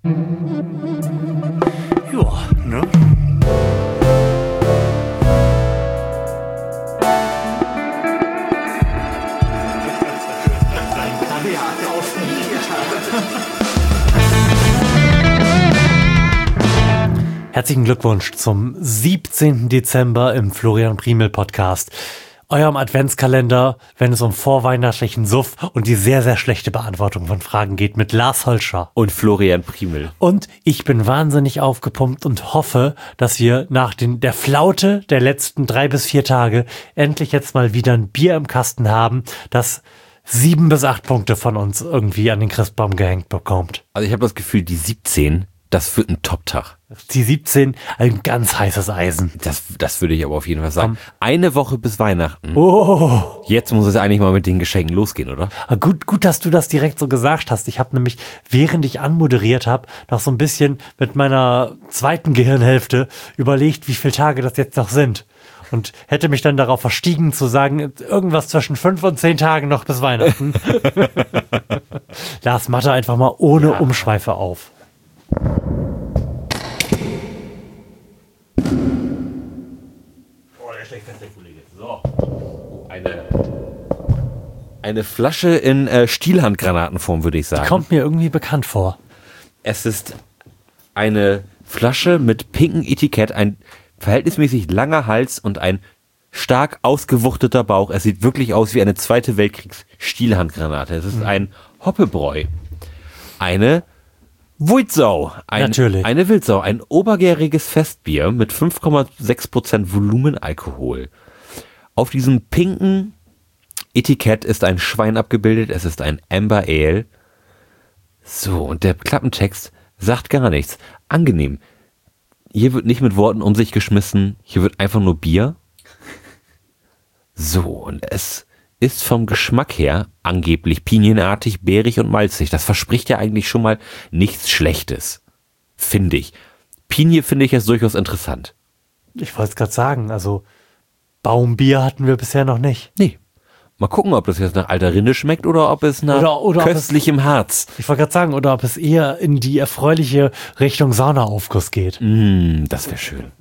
Ja, ne? Herzlichen Glückwunsch zum 17. Dezember im Florian Priemel Podcast. Eurem Adventskalender, wenn es um vorweihnachtlichen Suff und die sehr, sehr schlechte Beantwortung von Fragen geht mit Lars Holscher. Und Florian Priemel. Und ich bin wahnsinnig aufgepumpt und hoffe, dass wir nach der Flaute der letzten 3 bis 4 Tage endlich jetzt mal wieder ein Bier im Kasten haben, das 7 bis 8 Punkte von uns irgendwie an den Christbaum gehängt bekommt. Also ich habe das Gefühl, die 17, das wird ein Top-Tag. Die 17, ein ganz heißes Eisen. Das würde ich aber auf jeden Fall sagen. Eine Woche bis Weihnachten. Oh. Jetzt muss es eigentlich mal mit den Geschenken losgehen, oder? Gut, dass du das direkt so gesagt hast. Ich habe nämlich, während ich anmoderiert habe, noch so ein bisschen mit meiner zweiten Gehirnhälfte überlegt, wie viele Tage das jetzt noch sind. Und hätte mich dann darauf verstiegen zu sagen, irgendwas zwischen 5 und 10 Tagen noch bis Weihnachten. Lars, Mathe einfach mal ohne Umschweife auf. So. Eine Flasche in Stielhandgranatenform, würde ich sagen. Die kommt mir irgendwie bekannt vor. Es ist eine Flasche mit pinkem Etikett, ein verhältnismäßig langer Hals und ein stark ausgewuchteter Bauch. Es sieht wirklich aus wie eine Zweite Weltkriegs-Stielhandgranate. Es ist ein Hoppebräu. Eine Wildsau. Natürlich. Eine Wildsau. Ein obergäriges Festbier mit 5,6% Volumenalkohol. Auf diesem pinken Etikett ist ein Schwein abgebildet. Es ist ein Amber Ale. So, und der Klappentext sagt gar nichts. Angenehm. Hier wird nicht mit Worten um sich geschmissen. Hier wird einfach nur Bier. So, und es ist vom Geschmack her angeblich pinienartig, beerig und malzig. Das verspricht ja eigentlich schon mal nichts Schlechtes. Finde ich. Pinie finde ich jetzt durchaus interessant. Ich wollte es gerade sagen, also Baumbier hatten wir bisher noch nicht. Nee. Mal gucken, ob das jetzt nach alter Rinde schmeckt oder ob es nach oder köstlichem Harz. Ich wollte gerade sagen, oder ob es eher in die erfreuliche Richtung Saunaaufguss geht. Das wäre schön.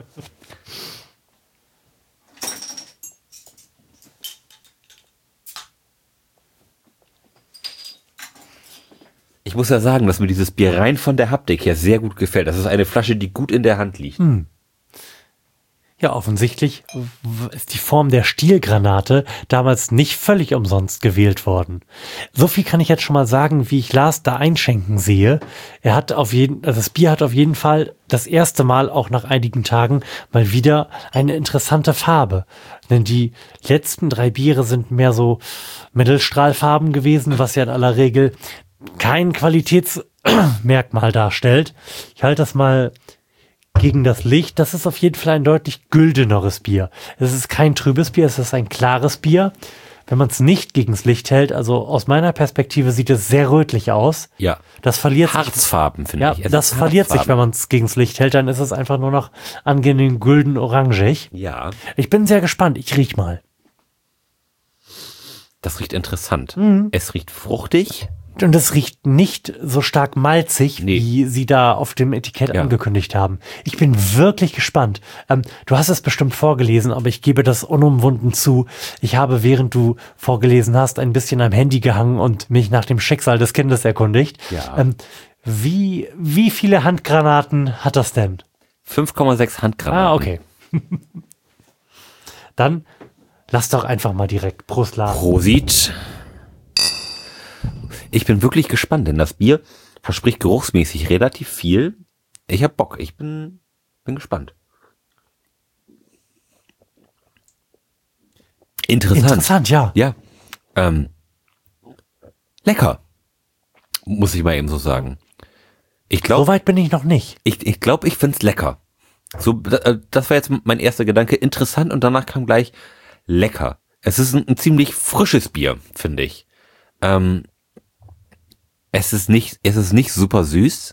Ich muss ja sagen, dass mir dieses Bier rein von der Haptik her sehr gut gefällt. Das ist eine Flasche, die gut in der Hand liegt. Ja, offensichtlich ist die Form der Stielgranate damals nicht völlig umsonst gewählt worden. So viel kann ich jetzt schon mal sagen, wie ich Lars da einschenken sehe. Das Bier hat auf jeden Fall das erste Mal auch nach einigen Tagen mal wieder eine interessante Farbe. Denn die letzten 3 Biere sind mehr so Mittelstrahlfarben gewesen, was ja in aller Regel kein Qualitätsmerkmal darstellt. Ich halte das mal gegen das Licht. Das ist auf jeden Fall ein deutlich güldeneres Bier. Es ist kein trübes Bier, es ist ein klares Bier. Wenn man es nicht gegen das Licht hält, also aus meiner Perspektive sieht es sehr rötlich aus. Ja. Das verliert Harzfarben, finde ich. Ja, das verliert sich, wenn man es gegen das Licht hält, dann ist es einfach nur noch angenehm gülden-orangig. Ja. Ich bin sehr gespannt. Ich riech mal. Das riecht interessant. Es riecht fruchtig. Und es riecht nicht so stark malzig, wie sie da auf dem Etikett angekündigt haben. Ich bin wirklich gespannt. Du hast es bestimmt vorgelesen, aber ich gebe das unumwunden zu. Ich habe, während du vorgelesen hast, ein bisschen am Handy gehangen und mich nach dem Schicksal des Kindes erkundigt. Ja. Wie viele Handgranaten hat das denn? 5,6 Handgranaten. Ah, okay. Dann lass doch einfach mal direkt Prost, Lars. Prosit. Ich bin wirklich gespannt, denn das Bier verspricht geruchsmäßig relativ viel. Ich hab Bock. Ich bin gespannt. Interessant, ja. Ja. Lecker. Muss ich mal eben so sagen. Ich glaube, So weit bin ich noch nicht. ich glaube, ich find's lecker. So, das war jetzt mein erster Gedanke. Interessant und danach kam gleich lecker. Es ist ein ziemlich frisches Bier, finde ich. Es ist nicht super süß.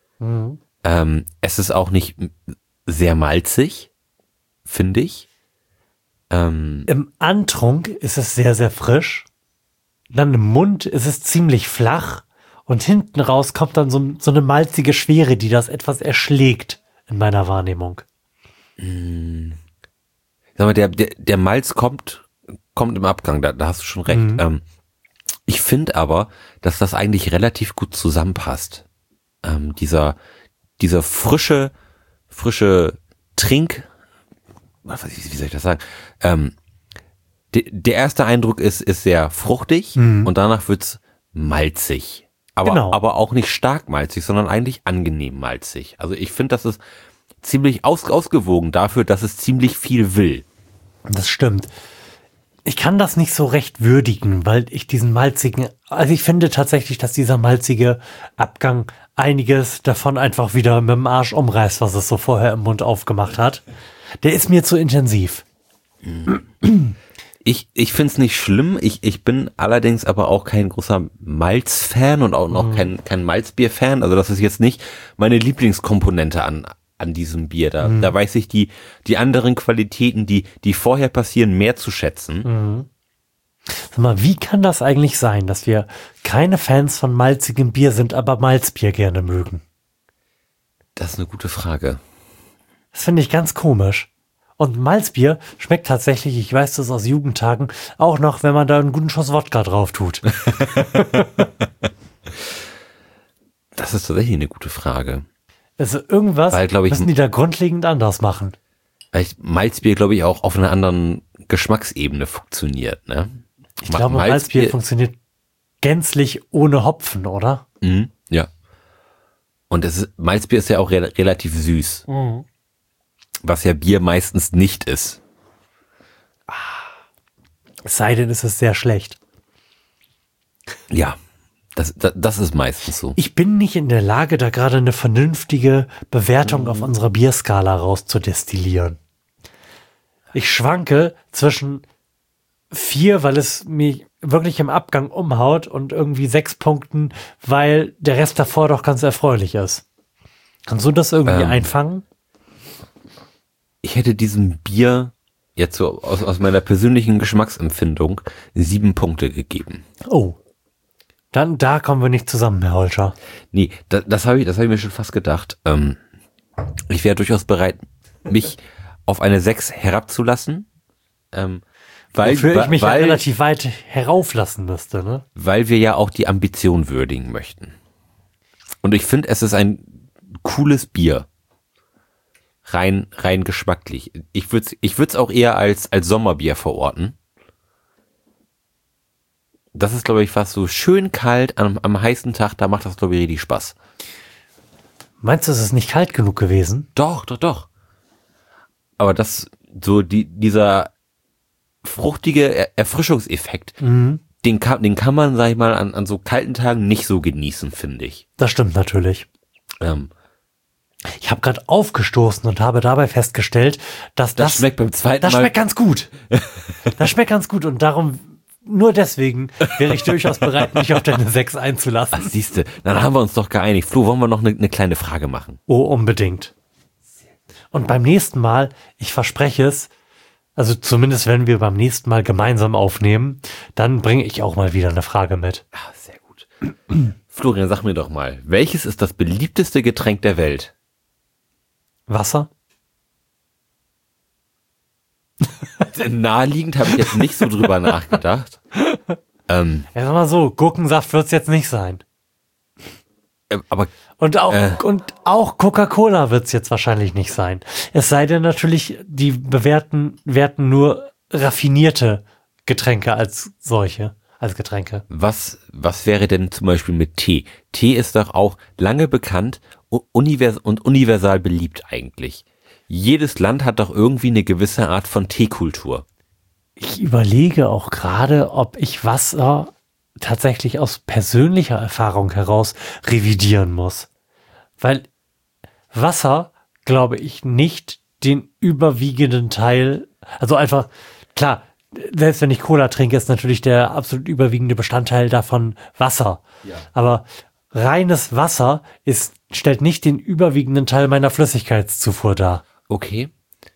Es ist auch nicht sehr malzig, finde ich. Im Antrunk ist es sehr, sehr frisch. Dann im Mund ist es ziemlich flach Und hinten raus kommt dann so eine malzige Schwere, die das etwas erschlägt in meiner Wahrnehmung. Sag mal, der Malz kommt im Abgang, da hast du schon recht. Ich finde aber, dass das eigentlich relativ gut zusammenpasst. Dieser frische Trink, wie soll ich das sagen? Der erste Eindruck ist sehr fruchtig und danach wird's malzig. Aber auch nicht stark malzig, sondern eigentlich angenehm malzig. Also ich finde, das ist ziemlich ausgewogen dafür, dass es ziemlich viel will. Das stimmt. Ich kann das nicht so recht würdigen, weil ich diesen also ich finde tatsächlich, dass dieser malzige Abgang einiges davon einfach wieder mit dem Arsch umreißt, was es so vorher im Mund aufgemacht hat. Der ist mir zu intensiv. Ich finde es nicht schlimm. Ich bin allerdings aber auch kein großer Malz-Fan und auch noch kein Malzbier-Fan. Also das ist jetzt nicht meine Lieblingskomponente an diesem Bier. Da weiß ich die anderen Qualitäten, die vorher passieren, mehr zu schätzen. Sag mal, wie kann das eigentlich sein, dass wir keine Fans von malzigem Bier sind, aber Malzbier gerne mögen? Das ist eine gute Frage. Das finde ich ganz komisch. Und Malzbier schmeckt tatsächlich, ich weiß das aus Jugendtagen, auch noch, wenn man da einen guten Schuss Wodka drauf tut. Das ist tatsächlich eine gute Frage. Also irgendwas müssen die da grundlegend anders machen. Weil Malzbier, glaube ich, auch auf einer anderen Geschmacksebene funktioniert, ne? Ich glaube, Malzbier funktioniert gänzlich ohne Hopfen, oder? Ja. Und Malzbier ist ja auch relativ süß. Was ja Bier meistens nicht ist. Es sei denn, es ist sehr schlecht. Ja, das ist meistens so. Ich bin nicht in der Lage, da gerade eine vernünftige Bewertung auf unserer Bierskala rauszudestillieren. Ich schwanke zwischen 4, weil es mich wirklich im Abgang umhaut, und irgendwie 6 Punkten, weil der Rest davor doch ganz erfreulich ist. Kannst du das irgendwie einfangen? Ich hätte diesem Bier jetzt so aus meiner persönlichen Geschmacksempfindung 7 Punkte gegeben. Oh. Dann da kommen wir nicht zusammen, Herr Holscher. Nee, das hab ich mir schon fast gedacht. Ich wäre durchaus bereit, mich auf eine 6 herabzulassen. Wofür ich mich relativ weit herauflassen müsste, ne? Weil wir ja auch die Ambition würdigen möchten. Und ich finde, es ist ein cooles Bier. Rein geschmacklich. Ich würd's auch eher als Sommerbier verorten. Das ist, glaube ich, fast so schön kalt am heißen Tag, da macht das, glaube ich, richtig Spaß. Meinst du, es ist nicht kalt genug gewesen? Doch. Aber dieser fruchtige Erfrischungseffekt, den kann man, sag ich mal, an so kalten Tagen nicht so genießen, finde ich. Das stimmt natürlich. Ich habe gerade aufgestoßen und habe dabei festgestellt, dass das schmeckt beim zweiten Mal. Das schmeckt ganz gut. Das schmeckt ganz gut, und nur deswegen wäre ich durchaus bereit, mich auf deine 6 einzulassen. Ach, siehste, dann haben wir uns doch geeinigt. Flo, wollen wir noch eine kleine Frage machen? Oh, unbedingt. Und beim nächsten Mal, ich verspreche es, also zumindest wenn wir beim nächsten Mal gemeinsam aufnehmen, dann bringe ich auch mal wieder eine Frage mit. Ah, sehr gut. Florian, sag mir doch mal, welches ist das beliebteste Getränk der Welt? Wasser? Naheliegend habe ich jetzt nicht so drüber nachgedacht. Ja, sag mal so, Gurkensaft wird's jetzt nicht sein. Aber Und auch Coca-Cola wird's jetzt wahrscheinlich nicht sein. Es sei denn natürlich, die werten nur raffinierte Getränke als solche, als Getränke. was wäre denn zum Beispiel mit Tee? Tee ist doch auch lange bekannt und universal beliebt eigentlich. Jedes Land hat doch irgendwie eine gewisse Art von Teekultur. Ich überlege auch gerade, ob ich Wasser tatsächlich aus persönlicher Erfahrung heraus revidieren muss. Weil Wasser, glaube ich, nicht den überwiegenden Teil, also einfach, klar, selbst wenn ich Cola trinke, ist natürlich der absolut überwiegende Bestandteil davon Wasser. Ja. Aber reines Wasser stellt nicht den überwiegenden Teil meiner Flüssigkeitszufuhr dar. Okay.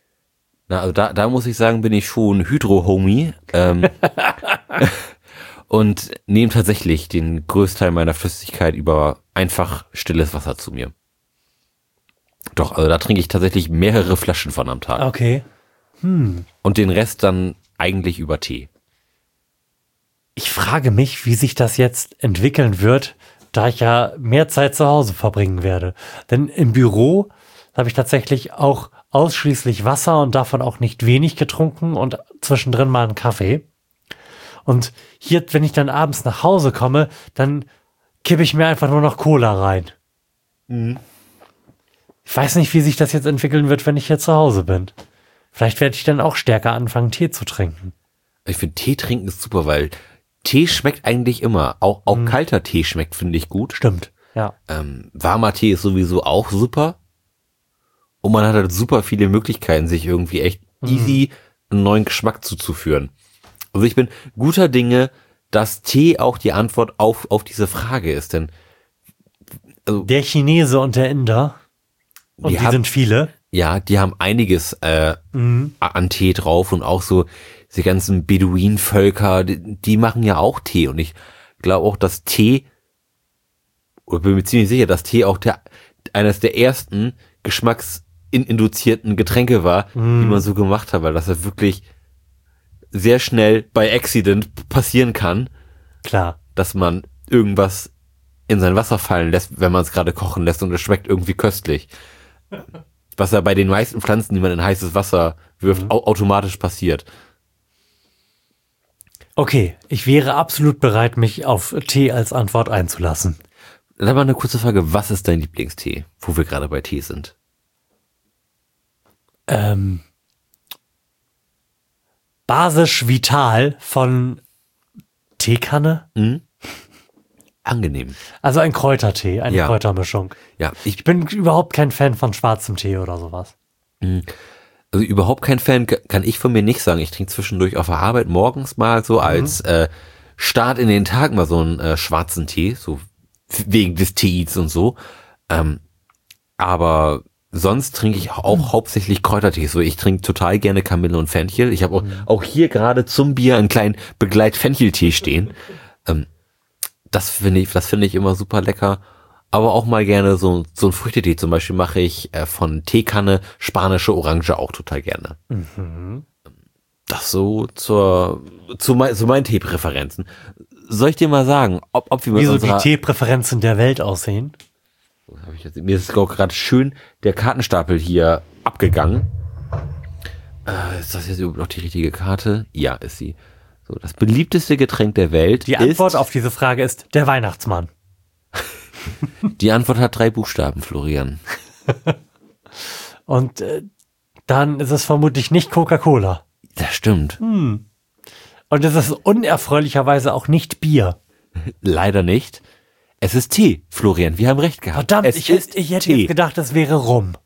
Na, also da muss ich sagen, bin ich schon Hydro-Homie. und nehme tatsächlich den Größteil meiner Flüssigkeit über einfach stilles Wasser zu mir. Doch, also da trinke ich tatsächlich mehrere Flaschen von am Tag. Okay. Und den Rest dann eigentlich über Tee. Ich frage mich, wie sich das jetzt entwickeln wird, da ich ja mehr Zeit zu Hause verbringen werde. Denn im Büro habe ich tatsächlich auch ausschließlich Wasser und davon auch nicht wenig getrunken und zwischendrin mal einen Kaffee. Und hier, wenn ich dann abends nach Hause komme, dann kippe ich mir einfach nur noch Cola rein. Ich weiß nicht, wie sich das jetzt entwickeln wird, wenn ich hier zu Hause bin. Vielleicht werde ich dann auch stärker anfangen, Tee zu trinken. Ich finde, Tee trinken ist super, weil Tee schmeckt eigentlich immer. Auch kalter Tee schmeckt, finde ich gut. Stimmt, ja. Warmer Tee ist sowieso auch super. Und man hat halt super viele Möglichkeiten, sich irgendwie echt easy einen neuen Geschmack zuzuführen. Also ich bin guter Dinge, dass Tee auch die Antwort auf diese Frage ist. Denn Der Chinese und der Inder, und die sind viele. Ja, die haben einiges an Tee drauf und auch so diese ganzen Beduinenvölker, die machen ja auch Tee. Und ich glaube auch, dass Tee, oder bin mir ziemlich sicher, dass Tee auch eines der ersten geschmacksinduzierten Getränke war, die man so gemacht hat, weil das ja wirklich sehr schnell bei Accident passieren kann. Klar. Dass man irgendwas in sein Wasser fallen lässt, wenn man es gerade kochen lässt und es schmeckt irgendwie köstlich. Was ja bei den meisten Pflanzen, die man in heißes Wasser wirft, automatisch passiert. Okay, ich wäre absolut bereit, mich auf Tee als Antwort einzulassen. Dann mal eine kurze Frage, was ist dein Lieblingstee, wo wir gerade bei Tee sind? Basisch Vital von Teekanne. Angenehm. Also ein Kräutertee, eine Kräutermischung. Ja, Ich bin überhaupt kein Fan von schwarzem Tee oder sowas. Also überhaupt kein Fan kann ich von mir nicht sagen. Ich trinke zwischendurch auf der Arbeit morgens mal so als Start in den Tag mal so einen schwarzen Tee, so wegen des Tees und so. Aber sonst trinke ich auch hauptsächlich Kräutertees. So, ich trinke total gerne Kamille und Fenchel. Ich habe auch hier gerade zum Bier einen kleinen Begleit-Fencheltee stehen. Das finde ich immer super lecker. Aber auch mal gerne so ein Früchtetee. Zum Beispiel mache ich von Teekanne spanische Orange auch total gerne. Das so zu meinen Teepräferenzen. Soll ich dir mal sagen, ob wir mit Wie so unserer... die Teepräferenzen der Welt aussehen? Mir ist gerade schön der Kartenstapel hier abgegangen. Ist das jetzt überhaupt noch die richtige Karte? Ja, ist sie. So, das beliebteste Getränk der Welt Die Antwort auf diese Frage ist der Weihnachtsmann. Die Antwort hat 3 Buchstaben, Florian. Und dann ist es vermutlich nicht Coca-Cola. Das stimmt. Und es ist unerfreulicherweise auch nicht Bier. Leider nicht. Es ist Tee, Florian. Wir haben recht gehabt. Verdammt, es ich ist hätte Tee. jetzt gedacht, es wäre Rum.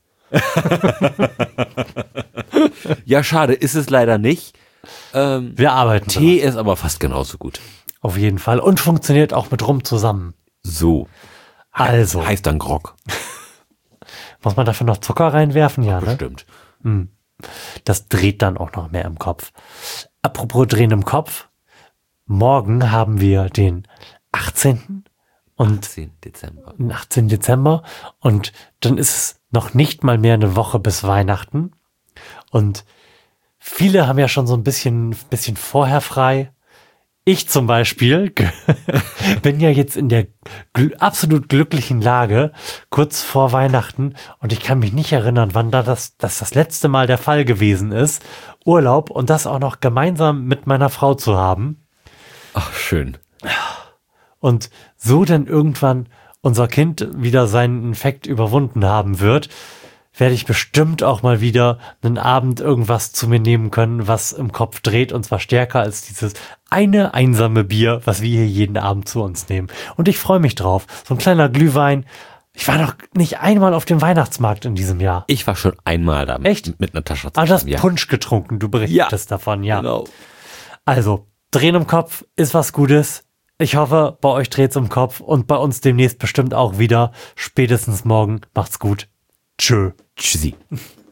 Ja, schade, ist es leider nicht. Wir arbeiten Tee ist aber fast genauso gut. auf jeden Fall und funktioniert auch mit Rum zusammen. So. Also. Heißt dann Grog. Muss man dafür noch Zucker reinwerfen? Ja, ne? Bestimmt. Das dreht dann auch noch mehr im Kopf. Apropos drehen im Kopf. Morgen haben wir den 18. und 10. Dezember. 18. Dezember und dann ist es noch nicht mal mehr eine Woche bis Weihnachten und viele haben ja schon so ein bisschen vorher frei. Ich zum Beispiel bin ja jetzt in der absolut glücklichen Lage kurz vor Weihnachten und ich kann mich nicht erinnern, wann das letzte Mal der Fall gewesen ist, Urlaub und das auch noch gemeinsam mit meiner Frau zu haben. Ach, schön. Und so dann irgendwann unser Kind wieder seinen Infekt überwunden haben wird, werde ich bestimmt auch mal wieder einen Abend irgendwas zu mir nehmen können, was im Kopf dreht und zwar stärker als dieses eine einsame Bier, was wir hier jeden Abend zu uns nehmen. Und ich freue mich drauf. So ein kleiner Glühwein. Ich war noch nicht einmal auf dem Weihnachtsmarkt in diesem Jahr. Ich war schon einmal da. Echt? Mit einer Tasche. Aber du hast Punsch getrunken, du berichtest davon, ja. Genau. Also, drehen im Kopf ist was Gutes. Ich hoffe, bei euch dreht's im Kopf und bei uns demnächst bestimmt auch wieder. Spätestens morgen. Macht's gut. Tschö. Tschüssi.